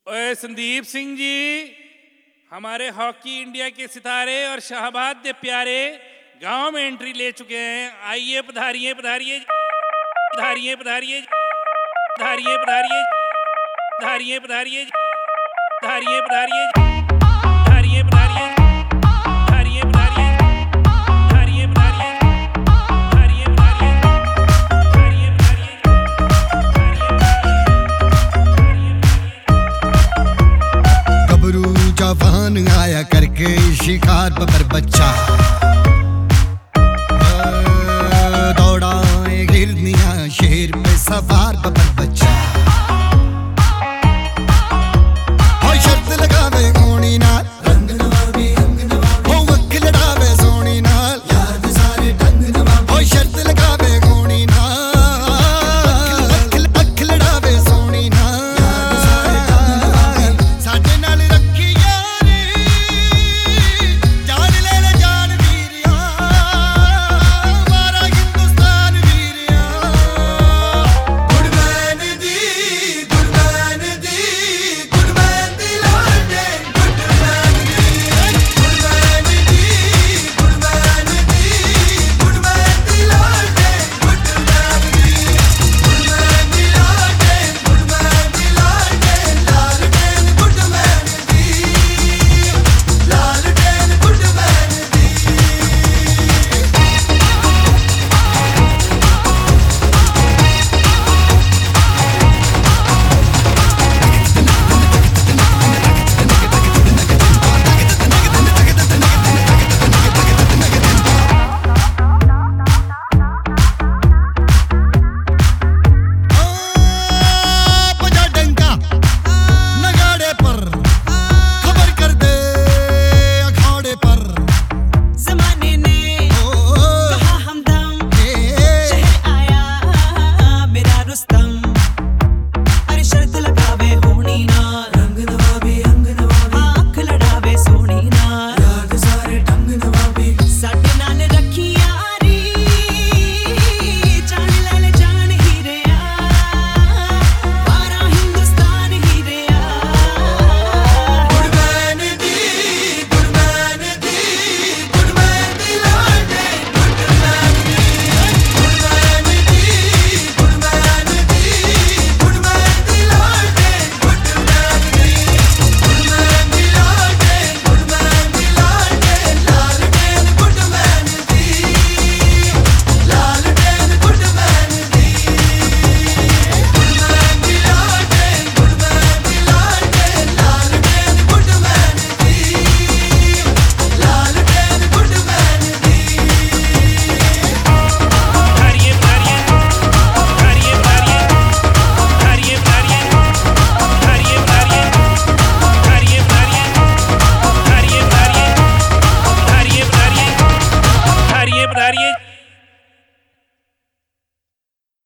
ओए संदीप सिंह जी, हमारे hockey India के सितारे और शहबाद प्यारे गांव में एंट्री ले चुके हैं। आइए पधारिए पधारिए पधारिए पधारिए पधारिए पधारिए पधारिए पधारिए पधारिए पधारिए पधारिए पधारिए पधारिए पधारिए पधारिए पधारिए पधारिए गबरू जवान आया करके शिकार पर बच्चा